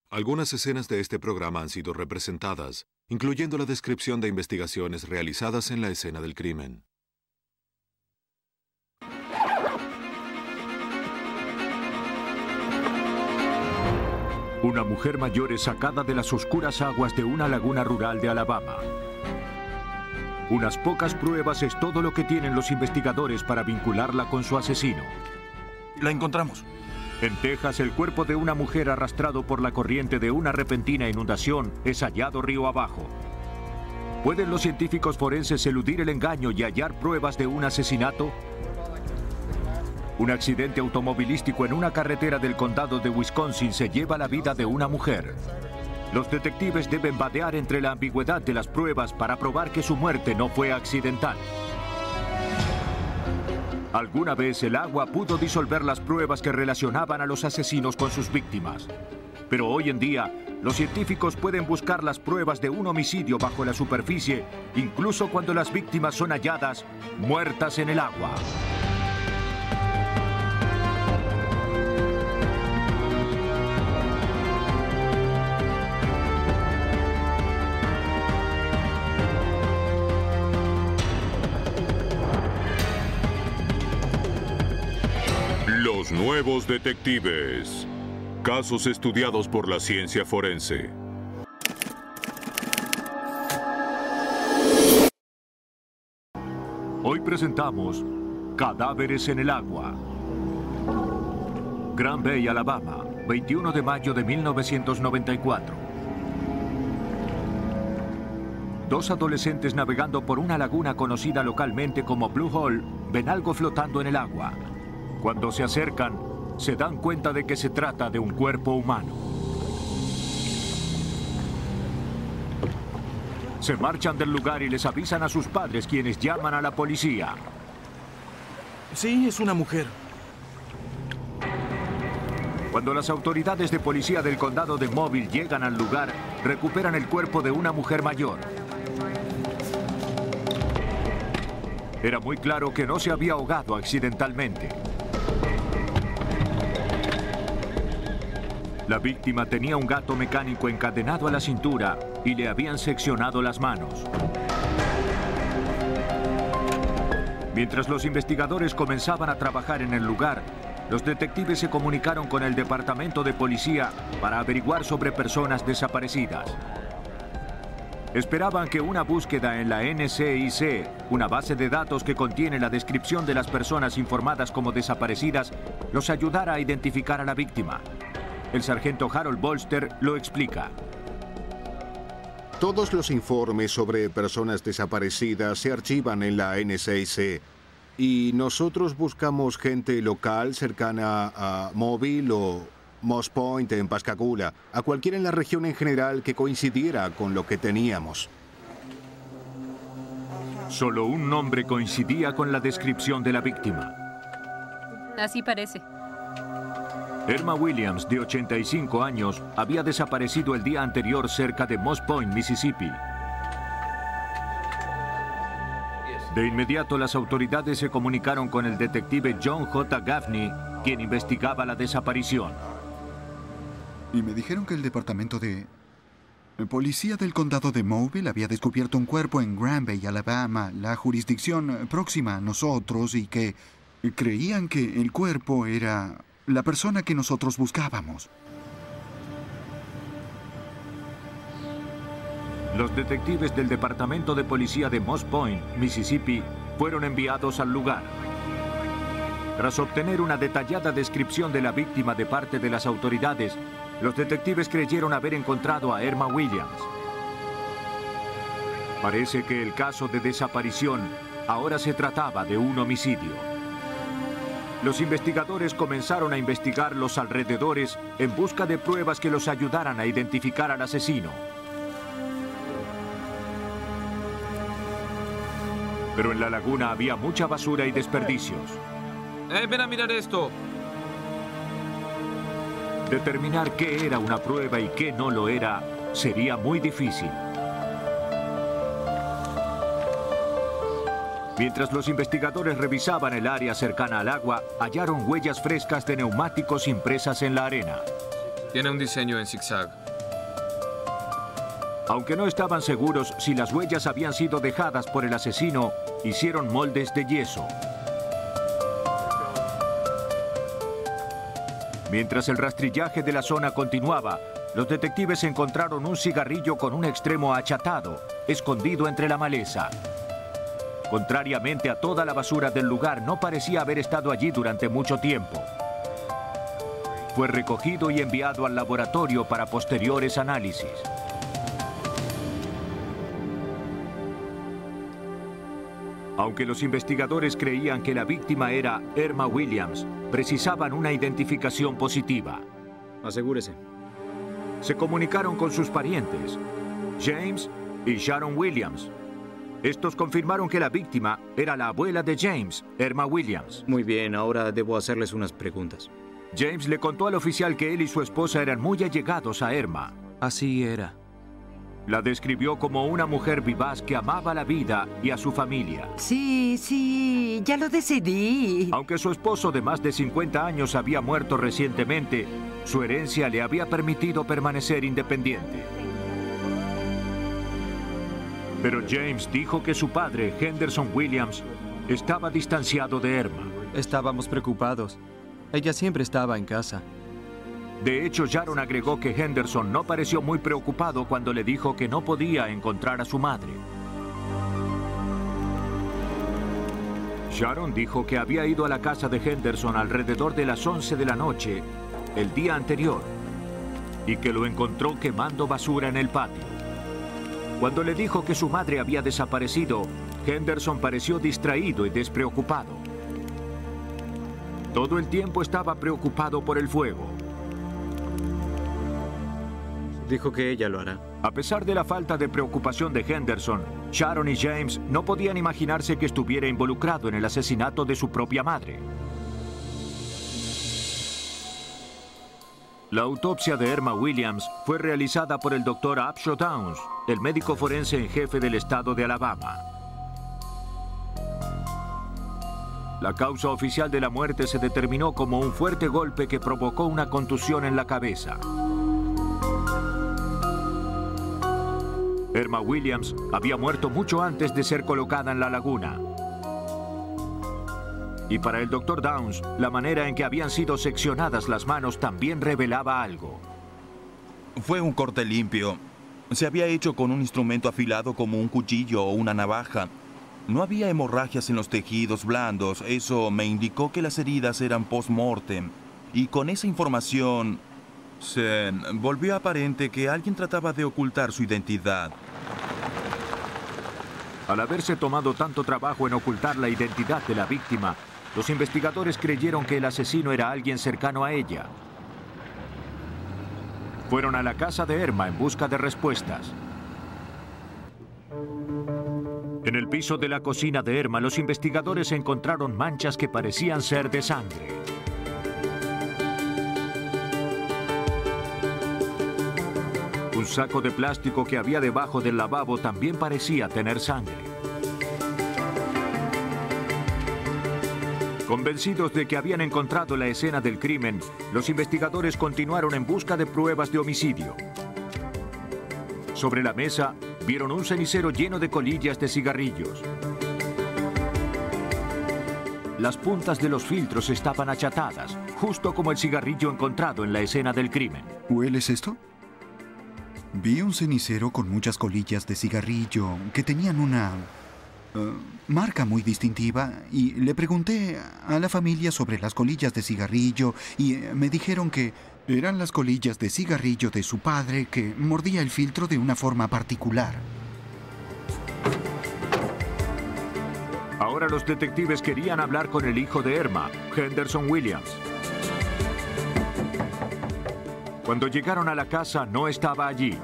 Algunas escenas de este programa han sido representadas, incluyendo la descripción de investigaciones realizadas en la escena del crimen. Una mujer mayor es sacada de las oscuras aguas de una laguna rural de Alabama. Unas pocas pruebas es todo lo que tienen los investigadores para vincularla con su asesino. La encontramos. En Texas, el cuerpo de una mujer arrastrado por la corriente de una repentina inundación es hallado río abajo. ¿Pueden los científicos forenses eludir el engaño y hallar pruebas de un asesinato? Un accidente automovilístico en una carretera del condado de Wisconsin se lleva la vida de una mujer. Los detectives deben vadear entre la ambigüedad de las pruebas para probar que su muerte no fue accidental. Alguna vez el agua pudo disolver las pruebas que relacionaban a los asesinos con sus víctimas. Pero hoy en día, los científicos pueden buscar las pruebas de un homicidio bajo la superficie, incluso cuando las víctimas son halladas muertas en el agua. Los nuevos detectives. Casos estudiados por la ciencia forense. Hoy presentamos Cadáveres en el agua. Grand Bay, Alabama, 21 de mayo de 1994. Dos adolescentes navegando por una laguna conocida localmente como Blue Hole ven algo flotando en el agua. Cuando se acercan, se dan cuenta de que se trata de un cuerpo humano. Se marchan del lugar y les avisan a sus padres, quienes llaman a la policía. Sí, es una mujer. Cuando las autoridades de policía del condado de Mobile llegan al lugar, recuperan el cuerpo de una mujer mayor. Era muy claro que no se había ahogado accidentalmente. La víctima tenía un gato mecánico encadenado a la cintura y le habían seccionado las manos. Mientras los investigadores comenzaban a trabajar en el lugar, los detectives se comunicaron con el departamento de policía para averiguar sobre personas desaparecidas. Esperaban que una búsqueda en la NCIC, una base de datos que contiene la descripción de las personas informadas como desaparecidas, los ayudara a identificar a la víctima. El sargento Harold Bolster lo explica. Todos los informes sobre personas desaparecidas se archivan en la NCIC y nosotros buscamos gente local cercana a Mobile o Moss Point en Pascagoula, a cualquiera en la región en general que coincidiera con lo que teníamos. Solo un nombre coincidía con la descripción de la víctima. Así parece. Irma Williams, de 85 años, había desaparecido el día anterior cerca de Moss Point, Mississippi. De inmediato, las autoridades se comunicaron con el detective John J. Gaffney, quien investigaba la desaparición. Y me dijeron que el departamento de policía del condado de Mobile había descubierto un cuerpo en Grand Bay, Alabama, la jurisdicción próxima a nosotros, y que creían que el cuerpo era la persona que nosotros buscábamos. Los detectives del departamento de policía de Moss Point, Mississippi, fueron enviados al lugar. Tras obtener una detallada descripción de la víctima de parte de las autoridades, los detectives creyeron haber encontrado a Irma Williams. Parece que el caso de desaparición ahora se trataba de un homicidio. Los investigadores comenzaron a investigar los alrededores en busca de pruebas que los ayudaran a identificar al asesino. Pero en la laguna había mucha basura y desperdicios. Ven a mirar esto. Determinar qué era una prueba y qué no lo era sería muy difícil. Mientras los investigadores revisaban el área cercana al agua, hallaron huellas frescas de neumáticos impresas en la arena. Tiene un diseño en zigzag. Aunque no estaban seguros si las huellas habían sido dejadas por el asesino, hicieron moldes de yeso. Mientras el rastrillaje de la zona continuaba, los detectives encontraron un cigarrillo con un extremo achatado, escondido entre la maleza. Contrariamente a toda la basura del lugar, no parecía haber estado allí durante mucho tiempo. Fue recogido y enviado al laboratorio para posteriores análisis. Aunque los investigadores creían que la víctima era Irma Williams, precisaban una identificación positiva. Asegúrese. Se comunicaron con sus parientes, James y Sharon Williams. Estos confirmaron que la víctima era la abuela de James, Irma Williams. Muy bien, ahora debo hacerles unas preguntas. James le contó al oficial que él y su esposa eran muy allegados a Irma. Así era. La describió como una mujer vivaz que amaba la vida y a su familia. Sí, ya lo decidí. Aunque su esposo de más de 50 años había muerto recientemente, su herencia le había permitido permanecer independiente. Pero James dijo que su padre, Henderson Williams, estaba distanciado de Irma. Estábamos preocupados. Ella siempre estaba en casa. De hecho, Sharon agregó que Henderson no pareció muy preocupado cuando le dijo que no podía encontrar a su madre. Sharon dijo que había ido a la casa de Henderson alrededor de las 11 de la noche, el día anterior, y que lo encontró quemando basura en el patio. Cuando le dijo que su madre había desaparecido, Henderson pareció distraído y despreocupado. Todo el tiempo estaba preocupado por el fuego. Dijo que ella lo hará. A pesar de la falta de preocupación de Henderson, Sharon y James no podían imaginarse que estuviera involucrado en el asesinato de su propia madre. La autopsia de Irma Williams fue realizada por el Dr. Upshaw Downs, el médico forense en jefe del estado de Alabama. La causa oficial de la muerte se determinó como un fuerte golpe que provocó una contusión en la cabeza. Irma Williams había muerto mucho antes de ser colocada en la laguna. Y para el Dr. Downs, la manera en que habían sido seccionadas las manos también revelaba algo. Fue un corte limpio. Se había hecho con un instrumento afilado como un cuchillo o una navaja. No había hemorragias en los tejidos blandos. Eso me indicó que las heridas eran post-mortem. Y con esa información, se volvió aparente que alguien trataba de ocultar su identidad. Al haberse tomado tanto trabajo en ocultar la identidad de la víctima, los investigadores creyeron que el asesino era alguien cercano a ella. Fueron a la casa de Irma en busca de respuestas. En el piso de la cocina de Irma, los investigadores encontraron manchas que parecían ser de sangre. Un saco de plástico que había debajo del lavabo también parecía tener sangre. Convencidos de que habían encontrado la escena del crimen, los investigadores continuaron en busca de pruebas de homicidio. Sobre la mesa, vieron un cenicero lleno de colillas de cigarrillos. Las puntas de los filtros estaban achatadas, justo como el cigarrillo encontrado en la escena del crimen. ¿Hueles esto? Vi un cenicero con muchas colillas de cigarrillo que tenían una marca muy distintiva y le pregunté a la familia sobre las colillas de cigarrillo y me dijeron que eran las colillas de cigarrillo de su padre que mordía el filtro de una forma particular. Ahora los detectives querían hablar con el hijo de Irma, Henderson Williams. Cuando llegaron a la casa, no estaba allí.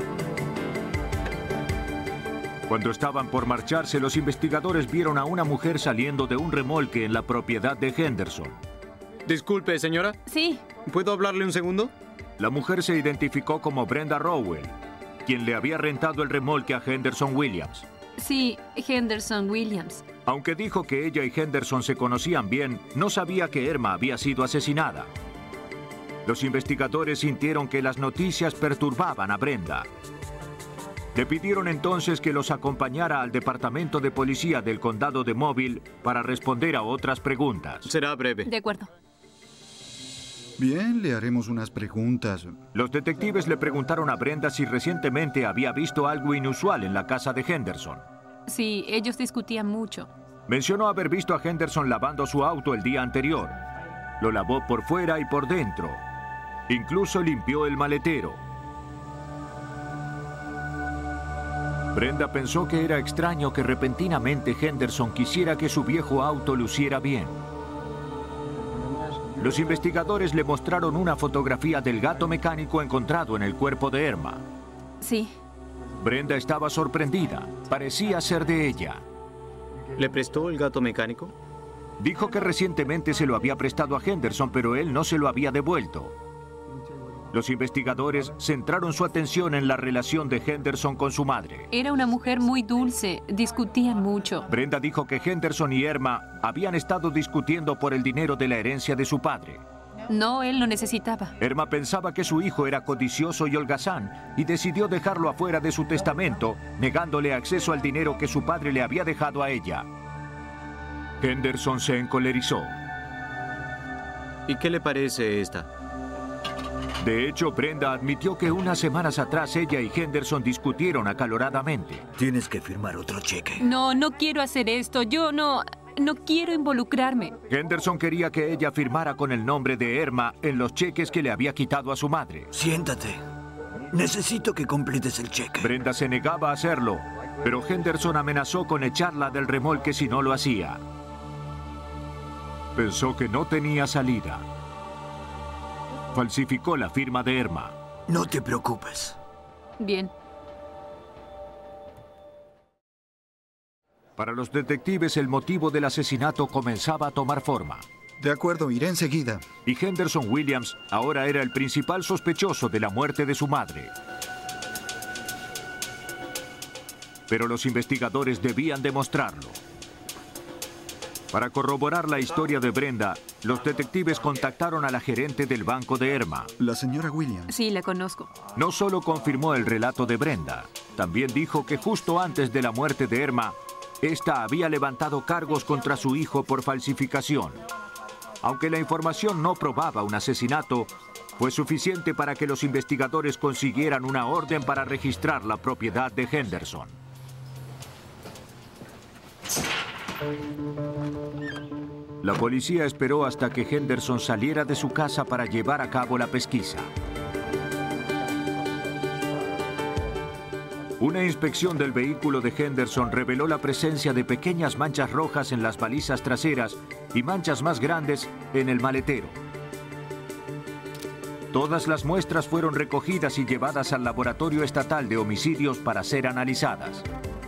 Cuando estaban por marcharse, los investigadores vieron a una mujer saliendo de un remolque en la propiedad de Henderson. Disculpe, señora. Sí. ¿Puedo hablarle un segundo? La mujer se identificó como Brenda Rowell, quien le había rentado el remolque a Henderson Williams. Sí, Henderson Williams. Aunque dijo que ella y Henderson se conocían bien, no sabía que Irma había sido asesinada. Los investigadores sintieron que las noticias perturbaban a Brenda. Le pidieron entonces que los acompañara al departamento de policía del condado de Mobile para responder a otras preguntas. Será breve. De acuerdo. Bien, le haremos unas preguntas. Los detectives le preguntaron a Brenda si recientemente había visto algo inusual en la casa de Henderson. Sí, ellos discutían mucho. Mencionó haber visto a Henderson lavando su auto el día anterior. Lo lavó por fuera y por dentro. Incluso limpió el maletero. Brenda pensó que era extraño que repentinamente Henderson quisiera que su viejo auto luciera bien. Los investigadores le mostraron una fotografía del gato mecánico encontrado en el cuerpo de Irma. Sí. Brenda estaba sorprendida. Parecía ser de ella. ¿Le prestó el gato mecánico? Dijo que recientemente se lo había prestado a Henderson, pero él no se lo había devuelto. Los investigadores centraron su atención en la relación de Henderson con su madre. Era una mujer muy dulce. Discutían mucho. Brenda dijo que Henderson y Irma habían estado discutiendo por el dinero de la herencia de su padre. No, él lo necesitaba. Irma pensaba que su hijo era codicioso y holgazán y decidió dejarlo afuera de su testamento, negándole acceso al dinero que su padre le había dejado a ella. Henderson se encolerizó. ¿Y qué le parece esta? De hecho, Brenda admitió que unas semanas atrás ella y Henderson discutieron acaloradamente. Tienes que firmar otro cheque. No, no quiero hacer esto. Yo no quiero involucrarme. Henderson quería que ella firmara con el nombre de Irma en los cheques que le había quitado a su madre. Siéntate. Necesito que completes el cheque. Brenda se negaba a hacerlo, pero Henderson amenazó con echarla del remolque si no lo hacía. Pensó que no tenía salida. Falsificó la firma de Irma. No te preocupes. Bien. Para los detectives, el motivo del asesinato comenzaba a tomar forma. De acuerdo, iré enseguida. Y Henderson Williams ahora era el principal sospechoso de la muerte de su madre. Pero los investigadores debían demostrarlo. Para corroborar la historia de Brenda, los detectives contactaron a la gerente del banco de Irma. La señora Williams. Sí, la conozco. No solo confirmó el relato de Brenda, también dijo que justo antes de la muerte de Irma, esta había levantado cargos contra su hijo por falsificación. Aunque la información no probaba un asesinato, fue suficiente para que los investigadores consiguieran una orden para registrar la propiedad de Henderson. La policía esperó hasta que Henderson saliera de su casa para llevar a cabo la pesquisa. Una inspección del vehículo de Henderson reveló la presencia de pequeñas manchas rojas en las balizas traseras y manchas más grandes en el maletero. Todas las muestras fueron recogidas y llevadas al Laboratorio Estatal de Homicidios para ser analizadas.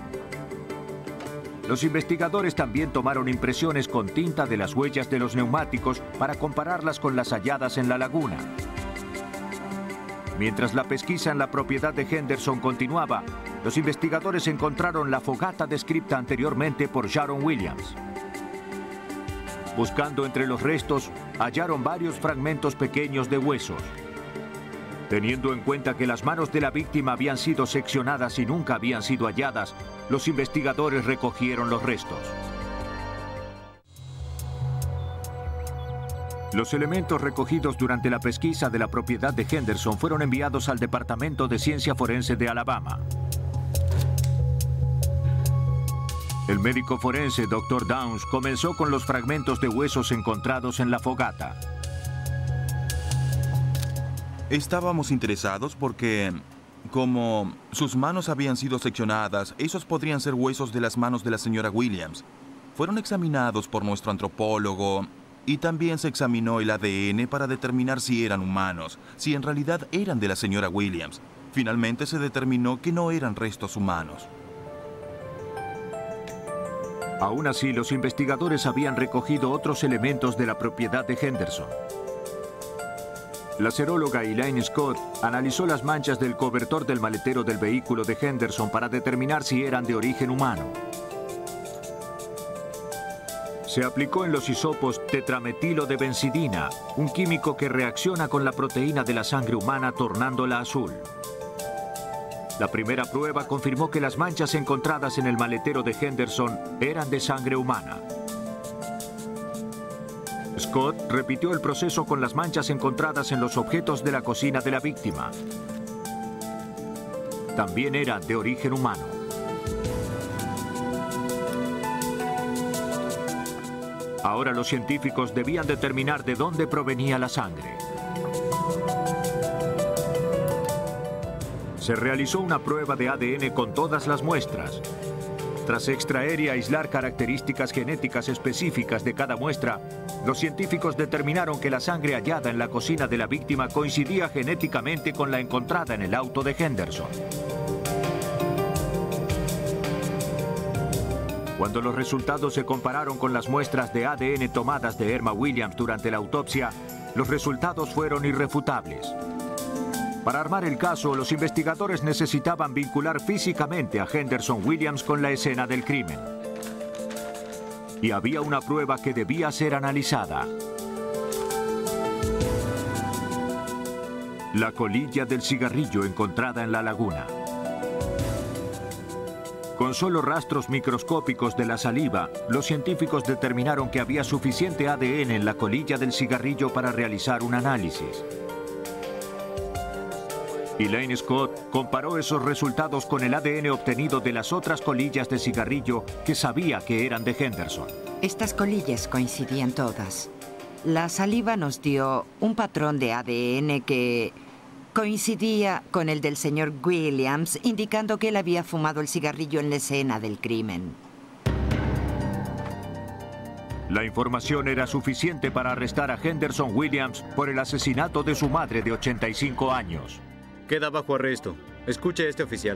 Los investigadores también tomaron impresiones con tinta de las huellas de los neumáticos para compararlas con las halladas en la laguna. Mientras la pesquisa en la propiedad de Henderson continuaba, los investigadores encontraron la fogata descrita anteriormente por Sharon Williams. Buscando entre los restos, hallaron varios fragmentos pequeños de huesos. Teniendo en cuenta que las manos de la víctima habían sido seccionadas y nunca habían sido halladas, los investigadores recogieron los restos. Los elementos recogidos durante la pesquisa de la propiedad de Henderson fueron enviados al Departamento de Ciencia Forense de Alabama. El médico forense Dr. Downs comenzó con los fragmentos de huesos encontrados en la fogata. Estábamos interesados porque, como sus manos habían sido seccionadas, esos podrían ser huesos de las manos de la señora Williams. Fueron examinados por nuestro antropólogo y también se examinó el ADN para determinar si eran humanos, si en realidad eran de la señora Williams. Finalmente se determinó que no eran restos humanos. Aún así, los investigadores habían recogido otros elementos de la propiedad de Henderson. La seróloga Elaine Scott analizó las manchas del cobertor del maletero del vehículo de Henderson para determinar si eran de origen humano. Se aplicó en los hisopos tetrametilo de benzidina, un químico que reacciona con la proteína de la sangre humana tornándola azul. La primera prueba confirmó que las manchas encontradas en el maletero de Henderson eran de sangre humana. Scott repitió el proceso con las manchas encontradas en los objetos de la cocina de la víctima. También eran de origen humano. Ahora los científicos debían determinar de dónde provenía la sangre. Se realizó una prueba de ADN con todas las muestras. Tras extraer y aislar características genéticas específicas de cada muestra, los científicos determinaron que la sangre hallada en la cocina de la víctima coincidía genéticamente con la encontrada en el auto de Henderson. Cuando los resultados se compararon con las muestras de ADN tomadas de Erma Williams durante la autopsia, los resultados fueron irrefutables. Para armar el caso, los investigadores necesitaban vincular físicamente a Henderson Williams con la escena del crimen. Y había una prueba que debía ser analizada. La colilla del cigarrillo encontrada en la laguna. Con solo rastros microscópicos de la saliva, los científicos determinaron que había suficiente ADN en la colilla del cigarrillo para realizar un análisis. Elaine Scott comparó esos resultados con el ADN obtenido de las otras colillas de cigarrillo que sabía que eran de Henderson. Estas colillas coincidían todas. La saliva nos dio un patrón de ADN que coincidía con el del señor Williams, indicando que él había fumado el cigarrillo en la escena del crimen. La información era suficiente para arrestar a Henderson Williams por el asesinato de su madre de 85 años. Queda bajo arresto. Escuche a este oficial.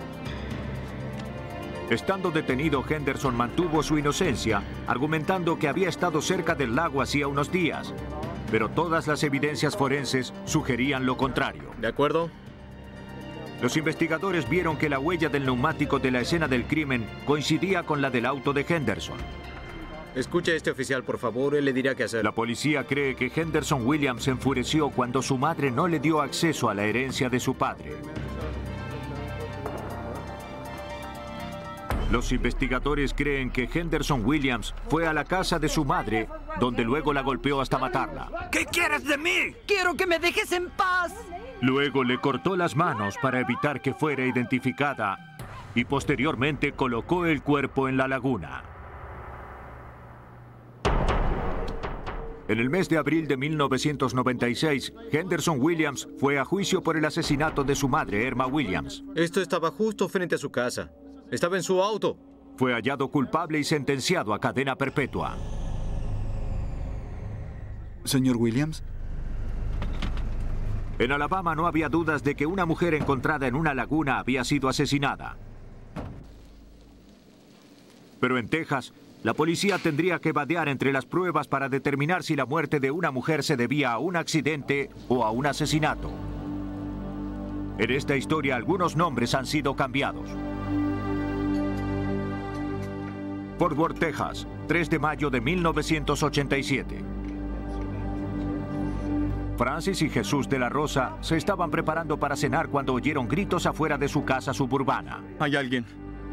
Estando detenido, Henderson mantuvo su inocencia, argumentando que había estado cerca del lago hacía unos días. Pero todas las evidencias forenses sugerían lo contrario. ¿De acuerdo? Los investigadores vieron que la huella del neumático de la escena del crimen coincidía con la del auto de Henderson. Escuche a este oficial, por favor, él le dirá qué hacer. La policía cree que Henderson Williams se enfureció cuando su madre no le dio acceso a la herencia de su padre. Los investigadores creen que Henderson Williams fue a la casa de su madre, donde luego la golpeó hasta matarla. ¿Qué quieres de mí? ¡Quiero que me dejes en paz! Luego le cortó las manos para evitar que fuera identificada y posteriormente colocó el cuerpo en la laguna. En el mes de abril de 1996, Henderson Williams fue a juicio por el asesinato de su madre, Erma Williams. Esto estaba justo frente a su casa. Estaba en su auto. Fue hallado culpable y sentenciado a cadena perpetua. Señor Williams. En Alabama no había dudas de que una mujer encontrada en una laguna había sido asesinada. Pero en Texas, la policía tendría que vadear entre las pruebas para determinar si la muerte de una mujer se debía a un accidente o a un asesinato. En esta historia, algunos nombres han sido cambiados. Fort Worth, Texas, 3 de mayo de 1987. Francis y Jesús de la Rosa se estaban preparando para cenar cuando oyeron gritos afuera de su casa suburbana. Hay alguien.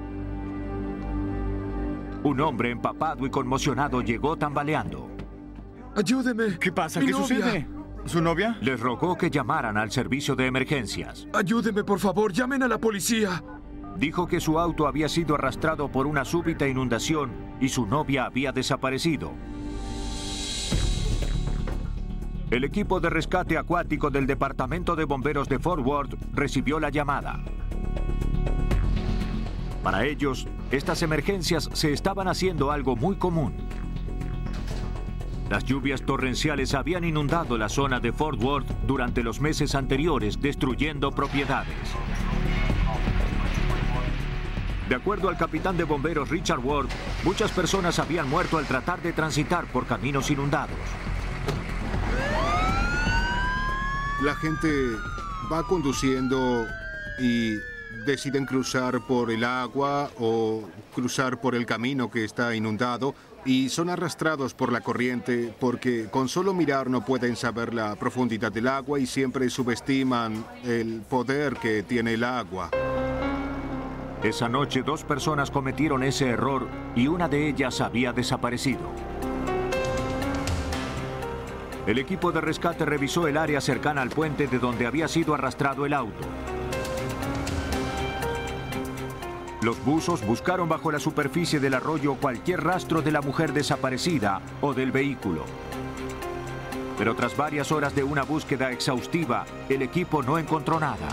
Un hombre empapado y conmocionado llegó tambaleando. ¡Ayúdeme! ¿Qué pasa? ¿Qué novia? sucede? ¿Su novia? Les rogó que llamaran al servicio de emergencias. ¡Ayúdeme, por favor! ¡Llamen a la policía! Dijo que su auto había sido arrastrado por una súbita inundación y su novia había desaparecido. El equipo de rescate acuático del Departamento de Bomberos de Fort Worth recibió la llamada. Para ellos, estas emergencias se estaban haciendo algo muy común. Las lluvias torrenciales habían inundado la zona de Fort Worth durante los meses anteriores, destruyendo propiedades. De acuerdo al capitán de bomberos Richard Ward, muchas personas habían muerto al tratar de transitar por caminos inundados. La gente va conduciendo y deciden cruzar por el agua o cruzar por el camino que está inundado y son arrastrados por la corriente porque con solo mirar no pueden saber la profundidad del agua y siempre subestiman el poder que tiene el agua. Esa noche 2 personas cometieron ese error y una de ellas había desaparecido. El equipo de rescate revisó el área cercana al puente de donde había sido arrastrado el auto. Los buzos buscaron bajo la superficie del arroyo cualquier rastro de la mujer desaparecida o del vehículo. Pero tras varias horas de una búsqueda exhaustiva, el equipo no encontró nada.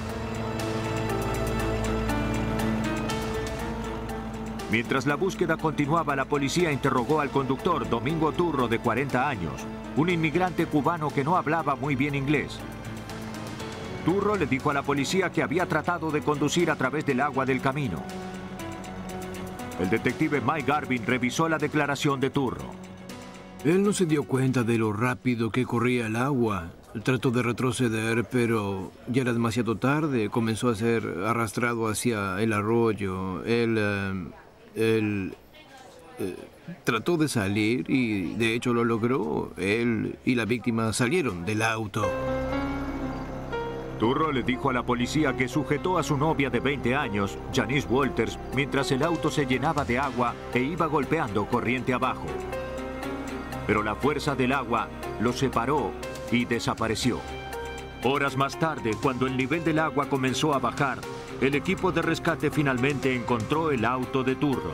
Mientras la búsqueda continuaba, la policía interrogó al conductor Domingo Turro, de 40 años, un inmigrante cubano que no hablaba muy bien inglés. Turro le dijo a la policía que había tratado de conducir a través del agua del camino. El detective Mike Garvin revisó la declaración de Turro. Él no se dio cuenta de lo rápido que corría el agua. Trató de retroceder, pero ya era demasiado tarde. Comenzó a ser arrastrado hacia el arroyo. Él trató de salir y de hecho lo logró. Él y la víctima salieron del auto. Turro le dijo a la policía que sujetó a su novia de 20 años, Janice Walters, mientras el auto se llenaba de agua e iba golpeando corriente abajo. Pero la fuerza del agua los separó y desapareció. Horas más tarde, cuando el nivel del agua comenzó a bajar, el equipo de rescate finalmente encontró el auto de Turro.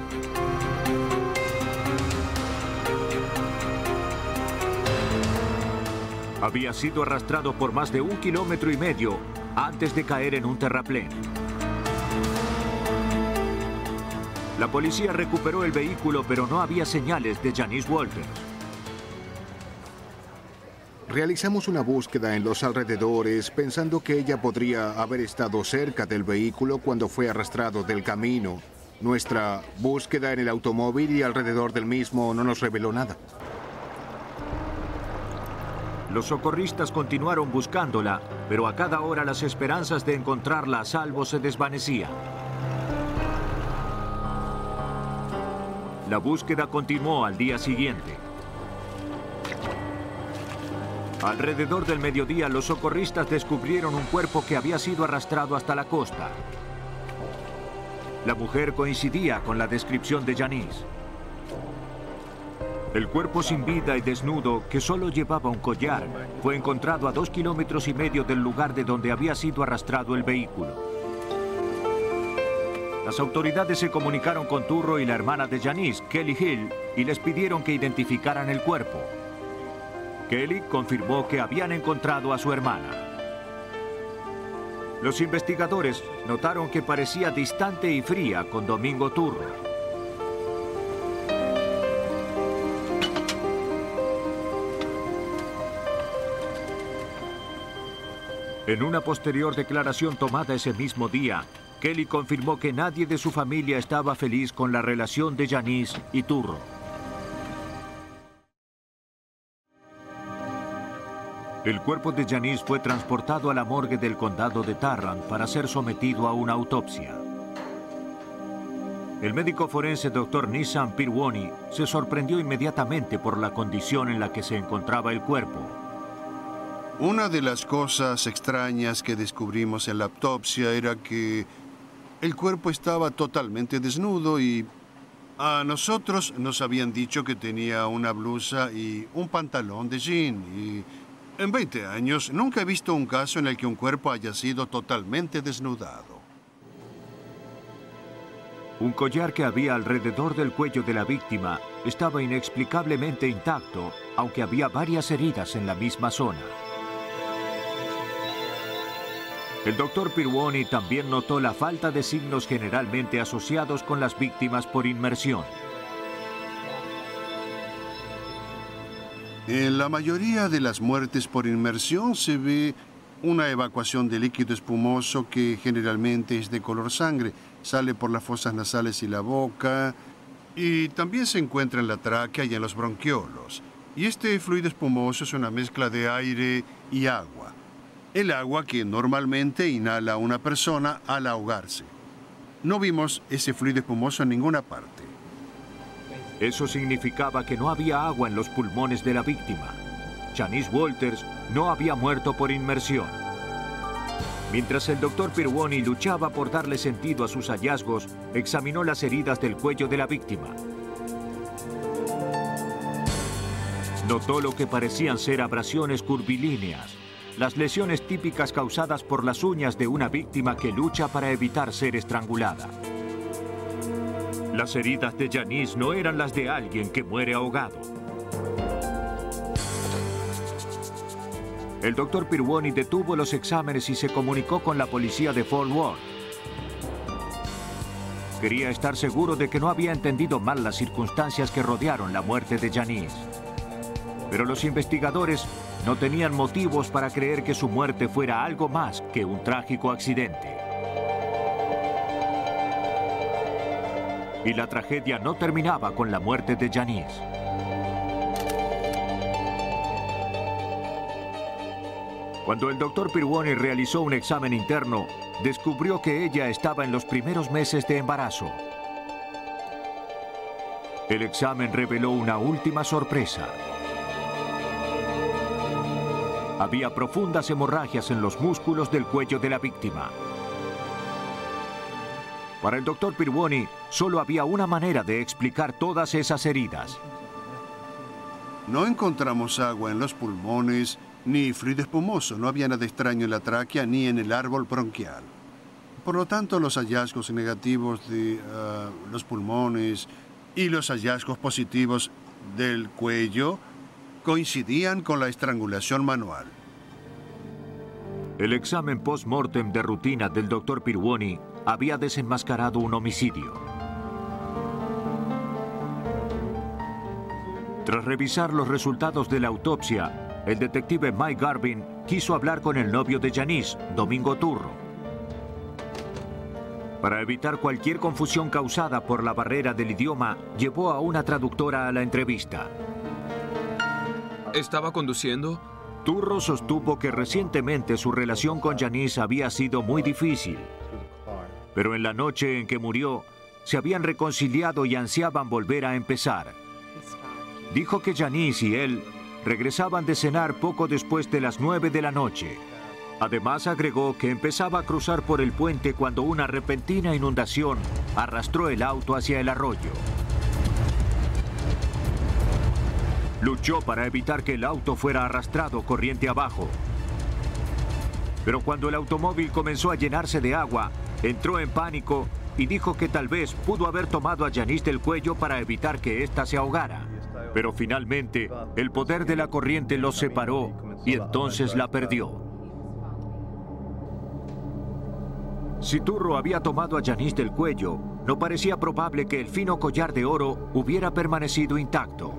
Había sido arrastrado por más de 1,5 kilómetros antes de caer en un terraplén. La policía recuperó el vehículo, pero no había señales de Janice Walters. Realizamos una búsqueda en los alrededores pensando que ella podría haber estado cerca del vehículo cuando fue arrastrado del camino. Nuestra búsqueda en el automóvil y alrededor del mismo no nos reveló nada. Los socorristas continuaron buscándola, pero a cada hora las esperanzas de encontrarla a salvo se desvanecían. La búsqueda continuó al día siguiente. Alrededor del mediodía, los socorristas descubrieron un cuerpo que había sido arrastrado hasta la costa. La mujer coincidía con la descripción de Janice. El cuerpo sin vida y desnudo, que solo llevaba un collar, fue encontrado a 2,5 kilómetros del lugar de donde había sido arrastrado el vehículo. Las autoridades se comunicaron con Turro y la hermana de Janice, Kelly Hill, y les pidieron que identificaran el cuerpo. Kelly confirmó que habían encontrado a su hermana. Los investigadores notaron que parecía distante y fría con Domingo Turro. En una posterior declaración tomada ese mismo día, Kelly confirmó que nadie de su familia estaba feliz con la relación de Janice y Turro. El cuerpo de Janice fue transportado a la morgue del condado de Tarrant para ser sometido a una autopsia. El médico forense Dr. Nissan Pirwoni se sorprendió inmediatamente por la condición en la que se encontraba el cuerpo. Una de las cosas extrañas que descubrimos en la autopsia era que el cuerpo estaba totalmente desnudo y a nosotros nos habían dicho que tenía una blusa y un pantalón de jean. Y en 20 años nunca he visto un caso en el que un cuerpo haya sido totalmente desnudado. Un collar que había alrededor del cuello de la víctima estaba inexplicablemente intacto, aunque había varias heridas en la misma zona. El doctor Pirwoni también notó la falta de signos generalmente asociados con las víctimas por inmersión. En la mayoría de las muertes por inmersión se ve una evacuación de líquido espumoso que generalmente es de color sangre. Sale por las fosas nasales y la boca, y también se encuentra en la tráquea y en los bronquiolos. Y este fluido espumoso es una mezcla de aire y agua. El agua que normalmente inhala una persona al ahogarse. No vimos ese fluido espumoso en ninguna parte. Eso significaba que no había agua en los pulmones de la víctima. Janice Walters no había muerto por inmersión. Mientras el doctor Pirwoni luchaba por darle sentido a sus hallazgos, examinó las heridas del cuello de la víctima. Notó lo que parecían ser abrasiones curvilíneas, las lesiones típicas causadas por las uñas de una víctima que lucha para evitar ser estrangulada. Las heridas de Janice no eran las de alguien que muere ahogado. El doctor Pirwoni detuvo los exámenes y se comunicó con la policía de Fort Worth. Quería estar seguro de que no había entendido mal las circunstancias que rodearon la muerte de Janice. Pero los investigadores no tenían motivos para creer que su muerte fuera algo más que un trágico accidente. Y la tragedia no terminaba con la muerte de Janice. Cuando el doctor Pirwoni realizó un examen interno, descubrió que ella estaba en los primeros meses de embarazo. El examen reveló una última sorpresa. Había profundas hemorragias en los músculos del cuello de la víctima. Para el doctor Pirwoni, solo había una manera de explicar todas esas heridas. No encontramos agua en los pulmones, ni fluido espumoso. No había nada extraño en la tráquea ni en el árbol bronquial. Por lo tanto, los hallazgos negativos de los pulmones y los hallazgos positivos del cuello coincidían con la estrangulación manual. El examen post-mortem de rutina del doctor Pirwoni había desenmascarado un homicidio. Tras revisar los resultados de la autopsia, el detective Mike Garvin quiso hablar con el novio de Janice, Domingo Turro. Para evitar cualquier confusión causada por la barrera del idioma, llevó a una traductora a la entrevista. ¿Estaba conduciendo? Turro sostuvo que recientemente su relación con Janice había sido muy difícil. Pero en la noche en que murió, se habían reconciliado y ansiaban volver a empezar. Dijo que Janice y él regresaban de cenar poco después de las 9 de la noche. Además agregó que empezaba a cruzar por el puente cuando una repentina inundación arrastró el auto hacia el arroyo. Luchó para evitar que el auto fuera arrastrado corriente abajo. Pero cuando el automóvil comenzó a llenarse de agua, entró en pánico y dijo que tal vez pudo haber tomado a Janice del cuello para evitar que ésta se ahogara. Pero finalmente, el poder de la corriente los separó y entonces la perdió. Si Turro había tomado a Janice del cuello, no parecía probable que el fino collar de oro hubiera permanecido intacto.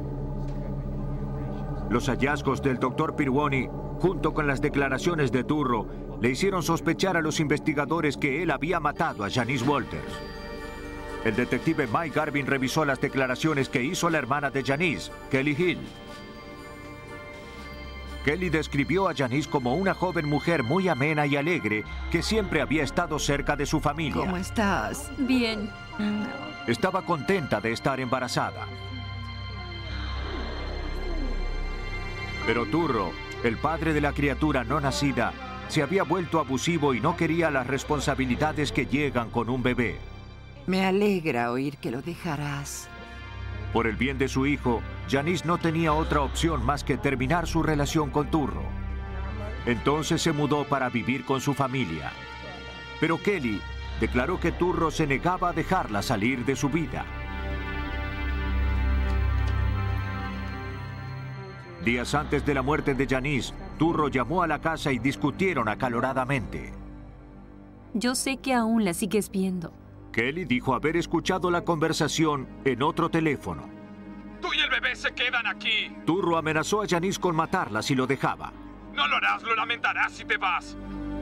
Los hallazgos del doctor Pirwoni, junto con las declaraciones de Turro, le hicieron sospechar a los investigadores que él había matado a Janice Walters. El detective Mike Garvin revisó las declaraciones que hizo la hermana de Janice, Kelly Hill. Kelly describió a Janice como una joven mujer muy amena y alegre que siempre había estado cerca de su familia. ¿Cómo estás? Bien. Estaba contenta de estar embarazada. Pero Turro, el padre de la criatura no nacida, se había vuelto abusivo y no quería las responsabilidades que llegan con un bebé. Me alegra oír que lo dejarás. Por el bien de su hijo, Janice no tenía otra opción más que terminar su relación con Turro. Entonces se mudó para vivir con su familia. Pero Kelly declaró que Turro se negaba a dejarla salir de su vida. Días antes de la muerte de Janice, Turro llamó a la casa y discutieron acaloradamente. Yo sé que aún la sigues viendo. Kelly dijo haber escuchado la conversación en otro teléfono. Tú y el bebé se quedan aquí. Turro amenazó a Janice con matarla si lo dejaba. No lo harás, lo lamentarás si te vas.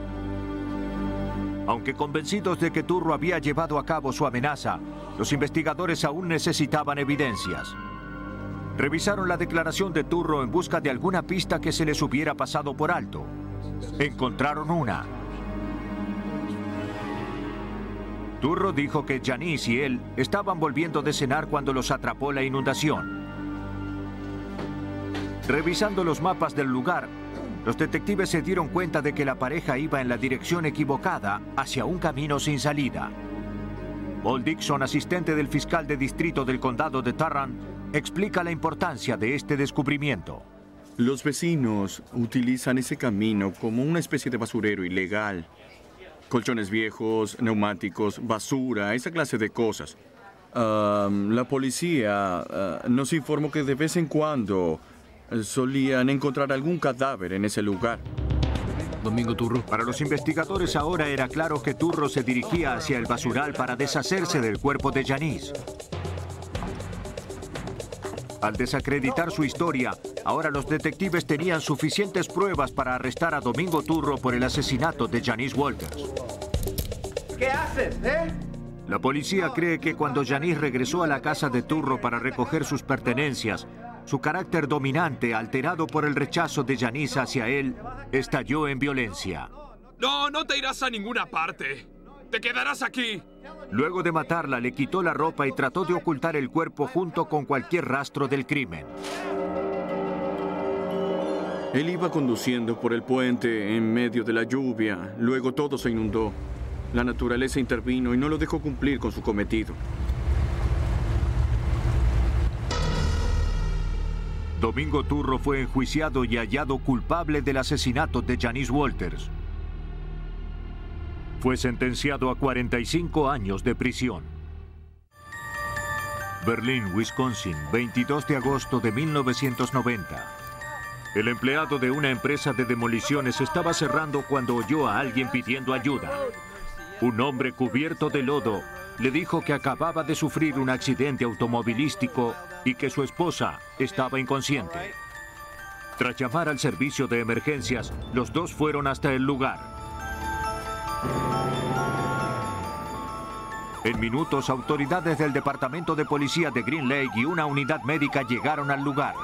Aunque convencidos de que Turro había llevado a cabo su amenaza, los investigadores aún necesitaban evidencias. Revisaron la declaración de Turro en busca de alguna pista que se les hubiera pasado por alto. Encontraron una. Turro dijo que Janice y él estaban volviendo de cenar cuando los atrapó la inundación. Revisando los mapas del lugar, los detectives se dieron cuenta de que la pareja iba en la dirección equivocada, hacia un camino sin salida. Paul Dixon, asistente del fiscal de distrito del condado de Tarrant, explica la importancia de este descubrimiento. Los vecinos utilizan ese camino como una especie de basurero ilegal. Colchones viejos, neumáticos, basura, esa clase de cosas. La policía nos informó que de vez en cuando solían encontrar algún cadáver en ese lugar. Domingo Turro. Para los investigadores ahora era claro que Turro se dirigía hacia el basural para deshacerse del cuerpo de Janice. Al desacreditar su historia, ahora los detectives tenían suficientes pruebas para arrestar a Domingo Turro por el asesinato de Janice Walters. ¿Qué haces, La policía cree que cuando Janice regresó a la casa de Turro para recoger sus pertenencias, su carácter dominante, alterado por el rechazo de Janice hacia él, estalló en violencia. No, no te irás a ninguna parte. Te quedarás aquí. Luego de matarla, le quitó la ropa y trató de ocultar el cuerpo junto con cualquier rastro del crimen. Él iba conduciendo por el puente en medio de la lluvia. Luego todo se inundó. La naturaleza intervino y no lo dejó cumplir con su cometido. Domingo Turro fue enjuiciado y hallado culpable del asesinato de Janice Walters. Fue sentenciado a 45 años de prisión. Berlín, Wisconsin, 22 de agosto de 1990. El empleado de una empresa de demoliciones estaba cerrando cuando oyó a alguien pidiendo ayuda. Un hombre cubierto de lodo le dijo que acababa de sufrir un accidente automovilístico y que su esposa estaba inconsciente. Tras llamar al servicio de emergencias, los dos fueron hasta el lugar. En minutos, autoridades del Departamento de Policía de Green Lake y una unidad médica llegaron al lugar.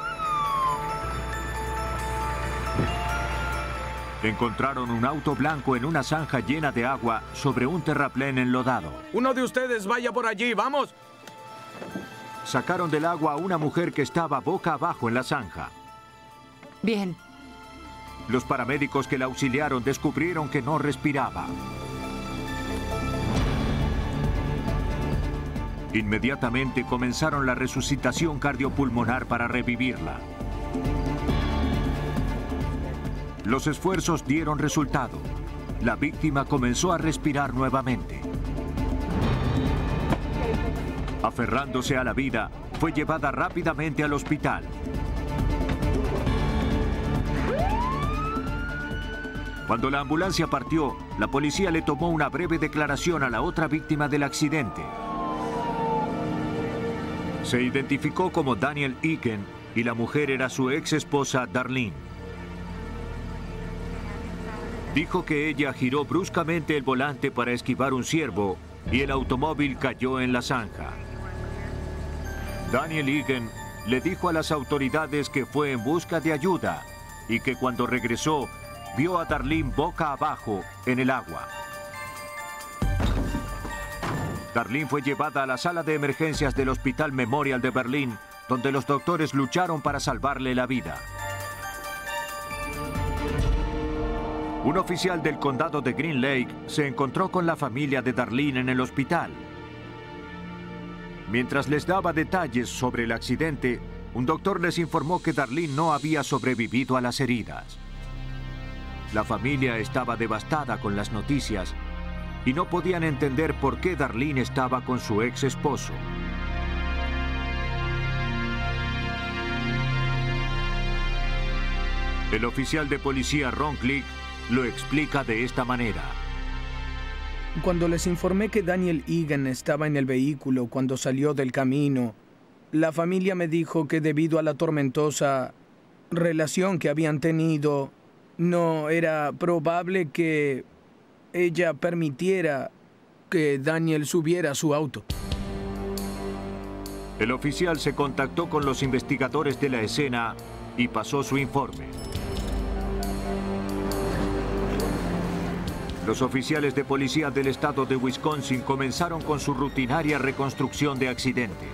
Encontraron un auto blanco en una zanja llena de agua sobre un terraplén enlodado. Uno de ustedes vaya por allí, ¡vamos! Sacaron del agua a una mujer que estaba boca abajo en la zanja. Bien. Los paramédicos que la auxiliaron descubrieron que no respiraba. Inmediatamente comenzaron la resucitación cardiopulmonar para revivirla. Los esfuerzos dieron resultado. La víctima comenzó a respirar nuevamente. Aferrándose a la vida, fue llevada rápidamente al hospital. Cuando la ambulancia partió, la policía le tomó una breve declaración a la otra víctima del accidente. Se identificó como Daniel Egan y la mujer era su ex esposa Darlene. Dijo que ella giró bruscamente el volante para esquivar un ciervo y el automóvil cayó en la zanja. Daniel Egan le dijo a las autoridades que fue en busca de ayuda y que cuando regresó vio a Darlene boca abajo en el agua. Darlene fue llevada a la sala de emergencias del Hospital Memorial de Berlín, donde los doctores lucharon para salvarle la vida. Un oficial del condado de Green Lake se encontró con la familia de Darlene en el hospital. Mientras les daba detalles sobre el accidente, un doctor les informó que Darlene no había sobrevivido a las heridas. La familia estaba devastada con las noticias y no podían entender por qué Darlene estaba con su ex esposo. El oficial de policía Ron Glick lo explica de esta manera. Cuando les informé que Daniel Egan estaba en el vehículo cuando salió del camino, la familia me dijo que debido a la tormentosa relación que habían tenido, no era probable que ella permitiera que Daniel subiera a su auto. El oficial se contactó con los investigadores de la escena y pasó su informe. Los oficiales de policía del estado de Wisconsin comenzaron con su rutinaria reconstrucción de accidentes.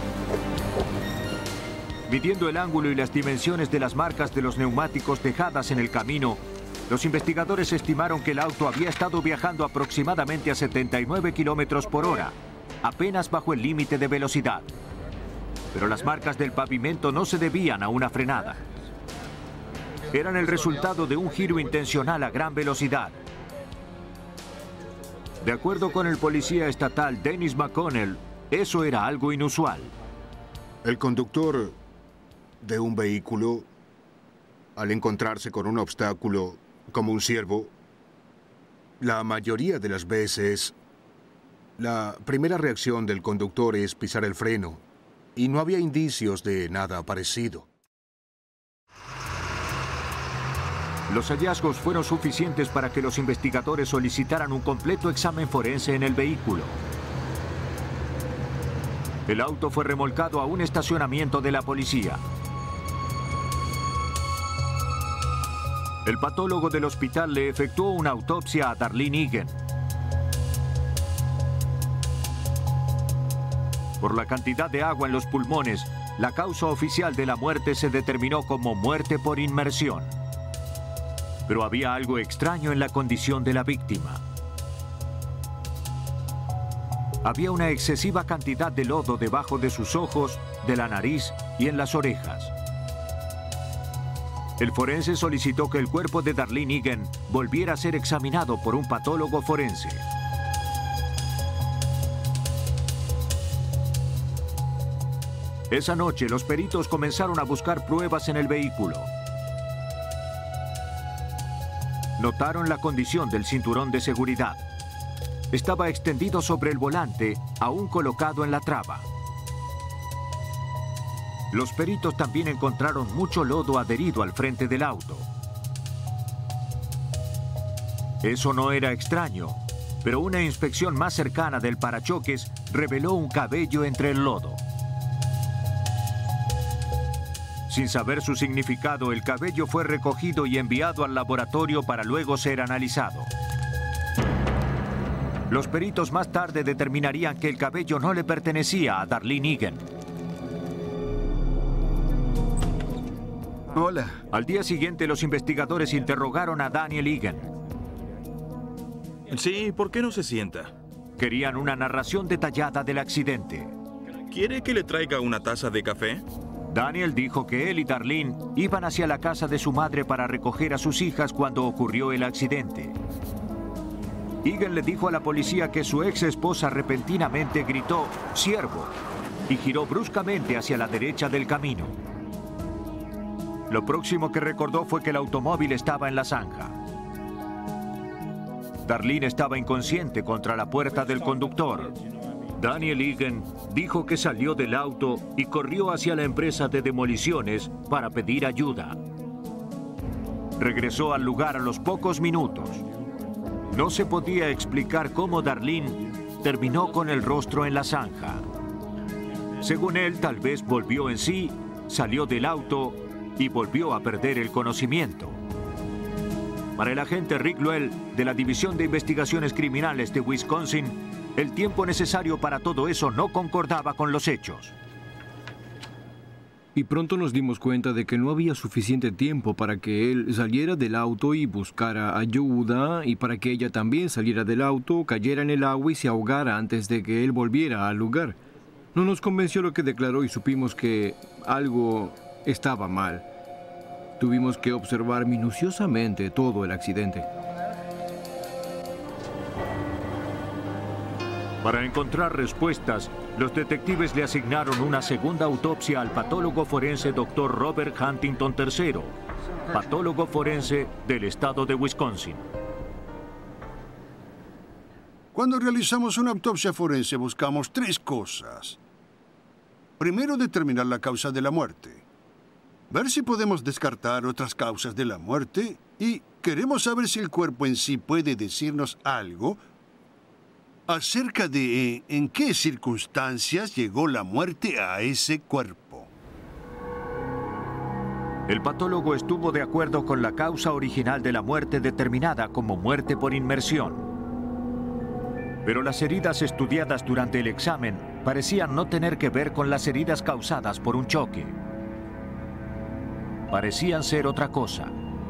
Midiendo el ángulo y las dimensiones de las marcas de los neumáticos dejadas en el camino, los investigadores estimaron que el auto había estado viajando aproximadamente a 79 kilómetros por hora, apenas bajo el límite de velocidad. Pero las marcas del pavimento no se debían a una frenada. Eran el resultado de un giro intencional a gran velocidad. De acuerdo con el policía estatal Dennis McConnell, eso era algo inusual. El conductor de un vehículo, al encontrarse con un obstáculo como un ciervo, la mayoría de las veces, la primera reacción del conductor es pisar el freno, y no había indicios de nada parecido. Los hallazgos fueron suficientes para que los investigadores solicitaran un completo examen forense en el vehículo. El auto fue remolcado a un estacionamiento de la policía. El patólogo del hospital le efectuó una autopsia a Darlene Egan. Por la cantidad de agua en los pulmones, la causa oficial de la muerte se determinó como muerte por inmersión. Pero había algo extraño en la condición de la víctima. Había una excesiva cantidad de lodo debajo de sus ojos, de la nariz y en las orejas. El forense solicitó que el cuerpo de Darlene Egan volviera a ser examinado por un patólogo forense. Esa noche, los peritos comenzaron a buscar pruebas en el vehículo. Notaron la condición del cinturón de seguridad. Estaba extendido sobre el volante, aún colocado en la traba. Los peritos también encontraron mucho lodo adherido al frente del auto. Eso no era extraño, pero una inspección más cercana del parachoques reveló un cabello entre el lodo. Sin saber su significado, el cabello fue recogido y enviado al laboratorio para luego ser analizado. Los peritos más tarde determinarían que el cabello no le pertenecía a Darlene Egan. Hola. Al día siguiente, los investigadores interrogaron a Daniel Egan. Sí, ¿por qué no se sienta? Querían una narración detallada del accidente. ¿Quiere que le traiga una taza de café? Daniel dijo que él y Darlene iban hacia la casa de su madre para recoger a sus hijas cuando ocurrió el accidente. Egan le dijo a la policía que su ex esposa repentinamente gritó «¡Ciervo!» y giró bruscamente hacia la derecha del camino. Lo próximo que recordó fue que el automóvil estaba en la zanja. Darlene estaba inconsciente contra la puerta del conductor. Daniel Egan dijo que salió del auto y corrió hacia la empresa de demoliciones para pedir ayuda. Regresó al lugar a los pocos minutos. No se podía explicar cómo Darlene terminó con el rostro en la zanja. Según él, tal vez volvió en sí, salió del auto y volvió a perder el conocimiento. Para el agente Rick Luell, de la División de Investigaciones Criminales de Wisconsin, el tiempo necesario para todo eso no concordaba con los hechos. Y pronto nos dimos cuenta de que no había suficiente tiempo para que él saliera del auto y buscara ayuda, y para que ella también saliera del auto, cayera en el agua y se ahogara antes de que él volviera al lugar. No nos convenció lo que declaró y supimos que algo estaba mal. Tuvimos que observar minuciosamente todo el accidente. Para encontrar respuestas, los detectives le asignaron una segunda autopsia al patólogo forense Dr. Robert Huntington III, patólogo forense del estado de Wisconsin. Cuando realizamos una autopsia forense buscamos tres cosas. Primero, determinar la causa de la muerte. Ver si podemos descartar otras causas de la muerte. Y queremos saber si el cuerpo en sí puede decirnos algo acerca de en qué circunstancias llegó la muerte a ese cuerpo. El patólogo estuvo de acuerdo con la causa original de la muerte determinada como muerte por inmersión. Pero las heridas estudiadas durante el examen parecían no tener que ver con las heridas causadas por un choque. Parecían ser otra cosa.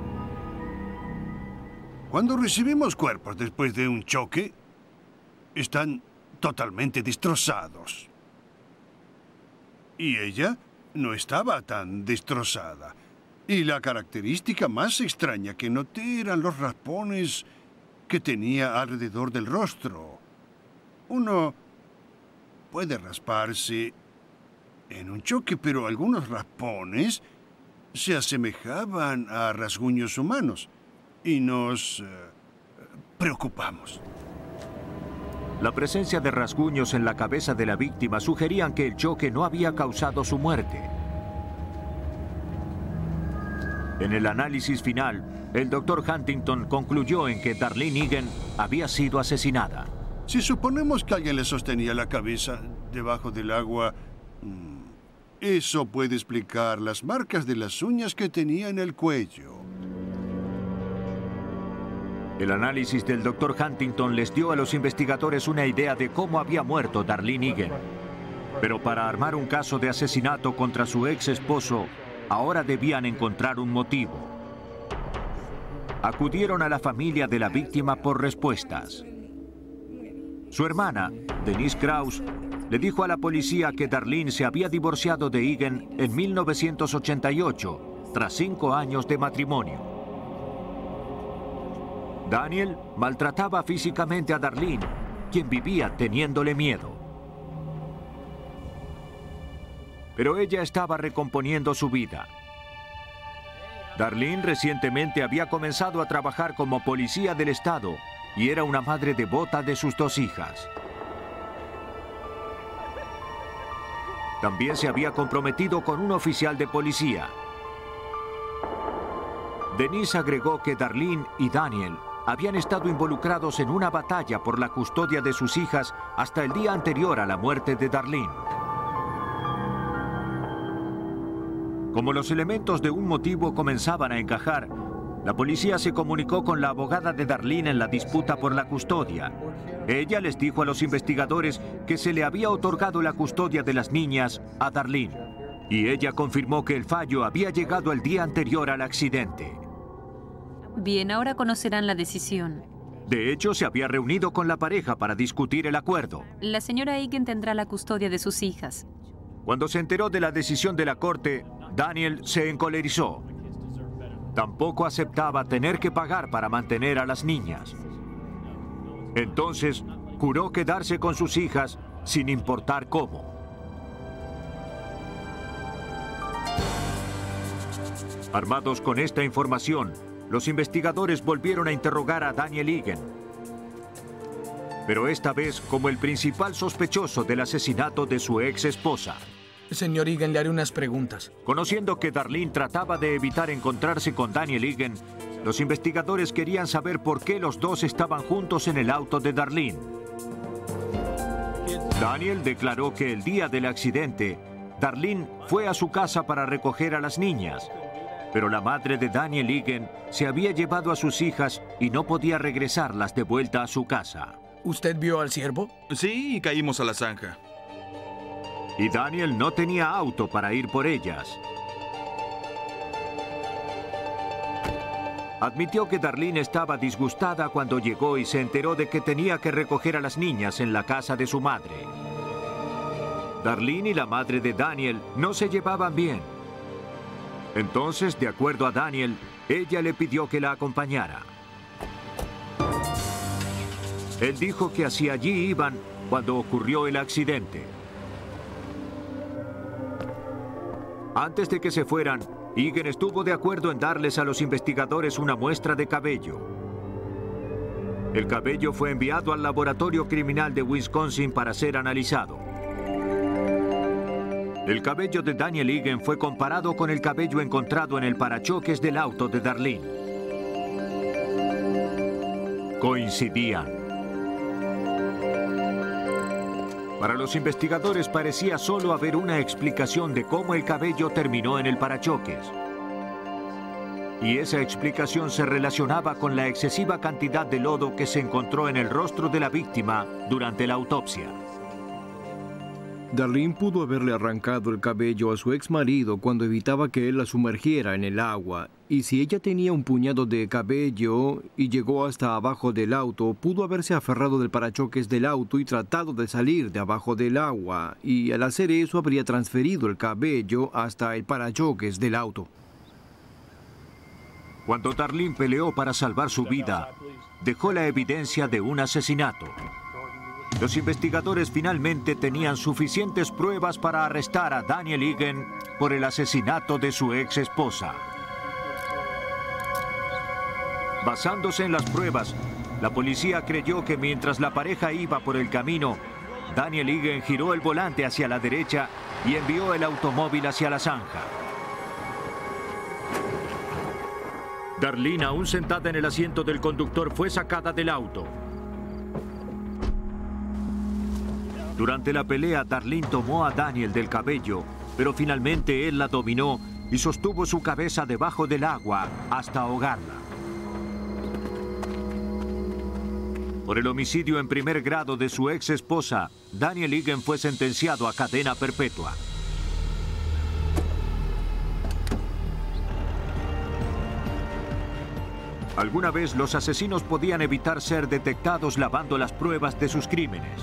Cuando recibimos cuerpos después de un choque, están totalmente destrozados. Y ella no estaba tan destrozada. Y la característica más extraña que noté eran los raspones que tenía alrededor del rostro. Uno puede rasparse en un choque, pero algunos raspones se asemejaban a rasguños humanos y nos preocupamos. La presencia de rasguños en la cabeza de la víctima sugerían que el choque no había causado su muerte. En el análisis final, el Dr. Huntington concluyó en que Darlene Egan había sido asesinada. Si suponemos que alguien le sostenía la cabeza debajo del agua, eso puede explicar las marcas de las uñas que tenía en el cuello. El análisis del Dr. Huntington les dio a los investigadores una idea de cómo había muerto Darlene Egan. Pero para armar un caso de asesinato contra su ex esposo, ahora debían encontrar un motivo. Acudieron a la familia de la víctima por respuestas. Su hermana, Denise Krause, le dijo a la policía que Darlene se había divorciado de Egan en 1988, tras 5 años de matrimonio. Daniel maltrataba físicamente a Darlene, quien vivía teniéndole miedo. Pero ella estaba recomponiendo su vida. Darlene recientemente había comenzado a trabajar como policía del estado y era una madre devota de sus 2 hijas. También se había comprometido con un oficial de policía. Denise agregó que Darlene y Daniel habían estado involucrados en una batalla por la custodia de sus hijas hasta el día anterior a la muerte de Darlene. Como los elementos de un motivo comenzaban a encajar, la policía se comunicó con la abogada de Darlene en la disputa por la custodia. Ella les dijo a los investigadores que se le había otorgado la custodia de las niñas a Darlene. Y ella confirmó que el fallo había llegado el día anterior al accidente. Bien, ahora conocerán la decisión. De hecho, se había reunido con la pareja para discutir el acuerdo. La señora Egan tendrá la custodia de sus hijas. Cuando se enteró de la decisión de la corte, Daniel se encolerizó. Tampoco aceptaba tener que pagar para mantener a las niñas. Entonces, juró quedarse con sus hijas sin importar cómo. Armados con esta información, los investigadores volvieron a interrogar a Daniel Egan. Pero esta vez como el principal sospechoso del asesinato de su ex esposa. Señor Egan, le haré unas preguntas. Conociendo que Darlene trataba de evitar encontrarse con Daniel Egan, los investigadores querían saber por qué los dos estaban juntos en el auto de Darlene. Daniel declaró que el día del accidente, Darlene fue a su casa para recoger a las niñas, pero la madre de Daniel Egan se había llevado a sus hijas y no podía regresarlas de vuelta a su casa. ¿Usted vio al ciervo? Sí, y caímos a la zanja. Y Daniel no tenía auto para ir por ellas. Admitió que Darlene estaba disgustada cuando llegó y se enteró de que tenía que recoger a las niñas en la casa de su madre. Darlene y la madre de Daniel no se llevaban bien. Entonces, de acuerdo a Daniel, ella le pidió que la acompañara. Él dijo que hacia allí iban cuando ocurrió el accidente. Antes de que se fueran, Egan estuvo de acuerdo en darles a los investigadores una muestra de cabello. El cabello fue enviado al laboratorio criminal de Wisconsin para ser analizado. El cabello de Daniel Egan fue comparado con el cabello encontrado en el parachoques del auto de Darlene. Coincidían. Para los investigadores parecía solo haber una explicación de cómo el cabello terminó en el parachoques. Y esa explicación se relacionaba con la excesiva cantidad de lodo que se encontró en el rostro de la víctima durante la autopsia. Darlene pudo haberle arrancado el cabello a su ex marido cuando evitaba que él la sumergiera en el agua. Y si ella tenía un puñado de cabello y llegó hasta abajo del auto, pudo haberse aferrado del parachoques del auto y tratado de salir de abajo del agua. Y al hacer eso habría transferido el cabello hasta el parachoques del auto. Cuando Darlene peleó para salvar su vida, dejó la evidencia de un asesinato. Los investigadores finalmente tenían suficientes pruebas para arrestar a Daniel Egan por el asesinato de su ex esposa. Basándose en las pruebas, la policía creyó que mientras la pareja iba por el camino, Daniel Egan giró el volante hacia la derecha y envió el automóvil hacia la zanja. Darlene, aún sentada en el asiento del conductor, fue sacada del auto. Durante la pelea, Darlene tomó a Daniel del cabello, pero finalmente él la dominó y sostuvo su cabeza debajo del agua hasta ahogarla. Por el homicidio en primer grado de su ex esposa, Daniel Egan fue sentenciado a cadena perpetua. Alguna vez los asesinos podían evitar ser detectados lavando las pruebas de sus crímenes.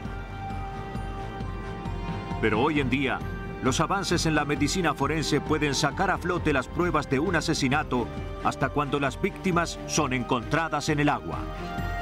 Pero hoy en día, los avances en la medicina forense pueden sacar a flote las pruebas de un asesinato hasta cuando las víctimas son encontradas en el agua.